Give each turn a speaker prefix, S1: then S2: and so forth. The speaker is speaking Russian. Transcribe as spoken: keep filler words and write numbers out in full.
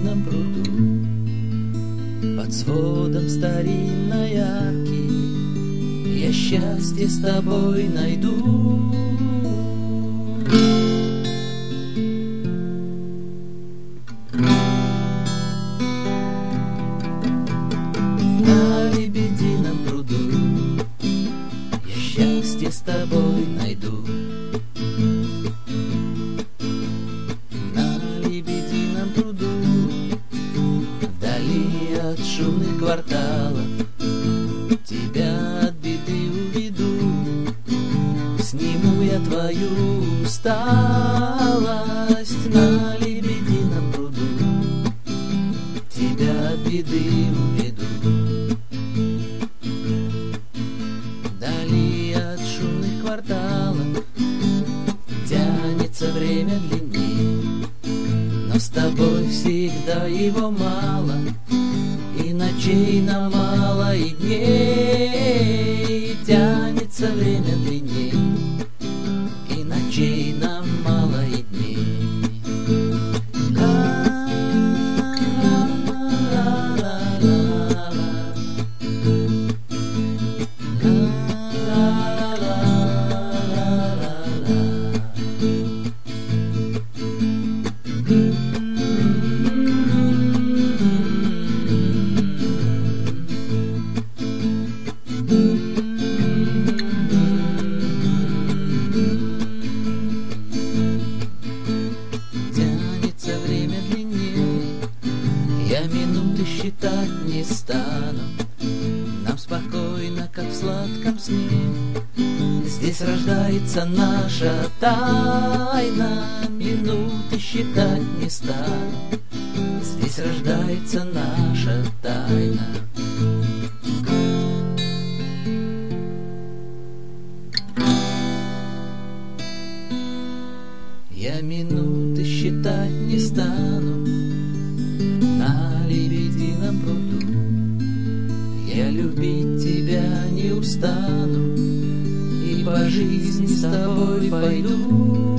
S1: лебедином пруду, под сводом старинной арки я счастье с тобой найду. На лебедином пруду я счастье с тобой найду. На лебедином пруду, вдали от шумных кварталов, тебя от беды уведу. Сниму я твою усталость на лебедином пруду, тебя от беды уведу. Вдали от шумных кварталов тянется время длиннее, но с тобой всегда его мало, и ночей нам мало, и дней. Тянется время длиннее, и ночей нам мало, и дней. Тянется время длиннее, я минуты считать не стану. Нам спокойно, как в сладком сне, здесь рождается наша тайна. Минуты считать не стану, здесь рождается наша тайна. Я минуты считать не стану на лебедином пруду, я любить тебя не устану, и по жизни с тобой пойду.